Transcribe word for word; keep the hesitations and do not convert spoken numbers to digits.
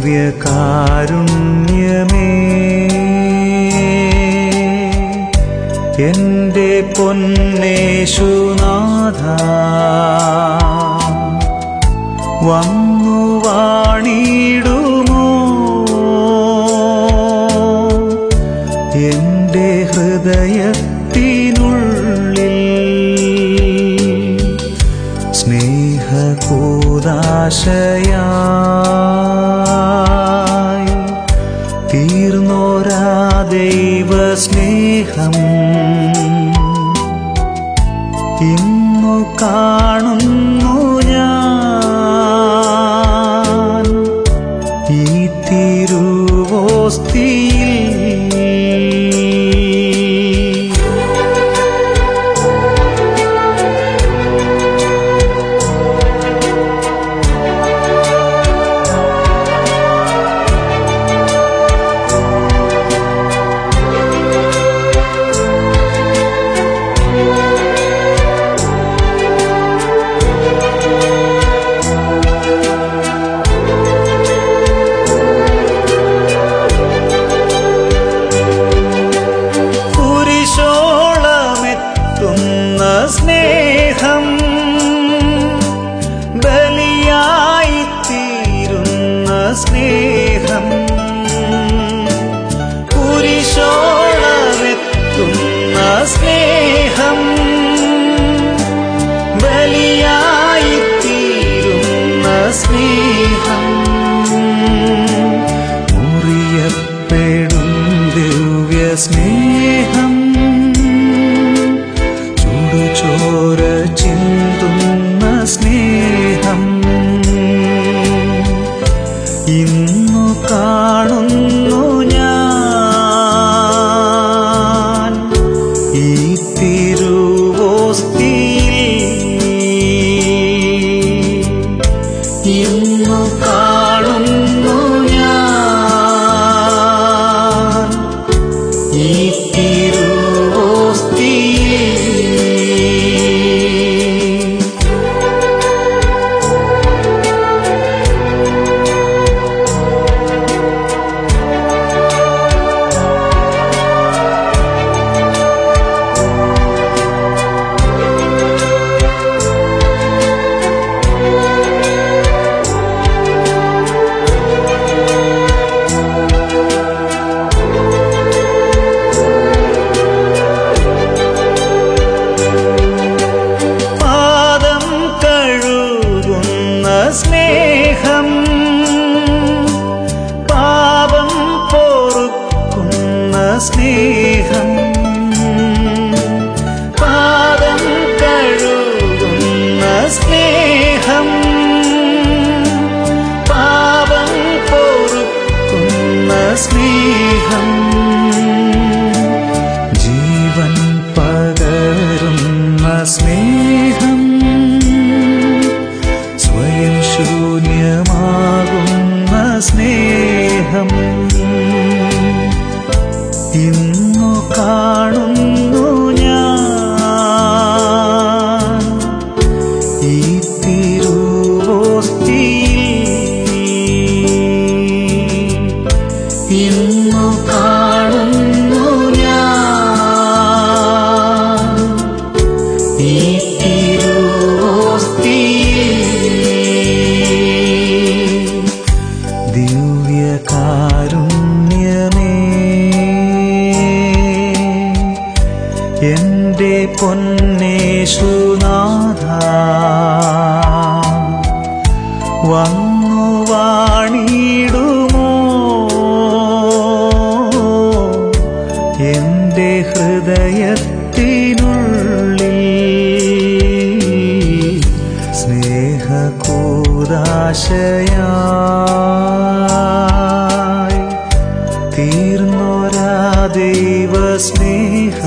ദിവ്യകാരുണ്യമേ എന്റെ പൊന്നേശുനാഥ വന്നു വാണിടുമോ എന്റെ ഹൃദയത്തിനുള്ളിൽ സ്നേഹകൂദാശയായി തീർന്നോരാ ദൈവ സ്നേഹം ഇന്നു കാണുന്നു ഞാൻ ഈ തിരുവോസ്തിയിൽ. സ്നേഹം ബലിയായി തീരുന്ന സ്നേഹം കുരിശോളമെത്തുന്ന സ്നേഹം ബലിയായി തീരുന്ന സ്നേഹം മുറിയപ്പെടും ദിവ്യ സ്നേഹം ചോര ചിന്തുന്ന സ്നേഹം ഇന്നു കാണുന്നു ഞാൻ ഈ തിരുവോസ്തിയിൽ. ഇന്നു കാണുന്നു ഞാൻ ഈ തിരുവോസ്തിയിൽ. സ്നേഹം പാപം പൊറുക്കുന്ന സ്നേഹം പാദം കഴുകുന്ന സ്നേഹം പാപം പൊറുക്കുന്ന സ്നേഹം ജീവൻ പകരുന്ന സ്നേഹം സ്വയം ശൂന്യമാകുന്ന സ്നേഹം ഇന്നു കാണുന്നു ഞാൻ ഈ തിരുവോസ്തിയിൽ. ഇന്നു കാണുന്നു ഞാൻ ഈ തിരുവോസ്തിയിൽ. ദിവ്യകാരുണ്യമേ എന്റെ പൊന്നേശുനാഥ വന്നു വാണിടുമോ എന്റെ ഹൃദയത്തിനുള്ളിൽ സ്നേഹകൂദാശയായി തീർന്നോരാ ദൈവ സ്നേഹം